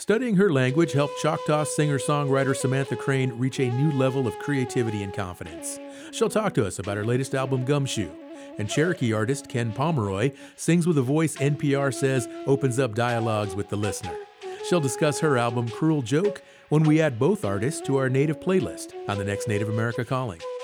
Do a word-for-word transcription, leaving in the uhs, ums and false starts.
Studying her language helped Choctaw singer-songwriter Samantha Crane reach a new level of creativity and confidence. She'll talk to us about her latest album, Gumshoe. And Cherokee artist Ken Pomeroy sings with a voice N P R says opens up dialogues with the listener. She'll discuss her album, Cruel Joke, when we add both artists to our native playlist on the next Native America Calling.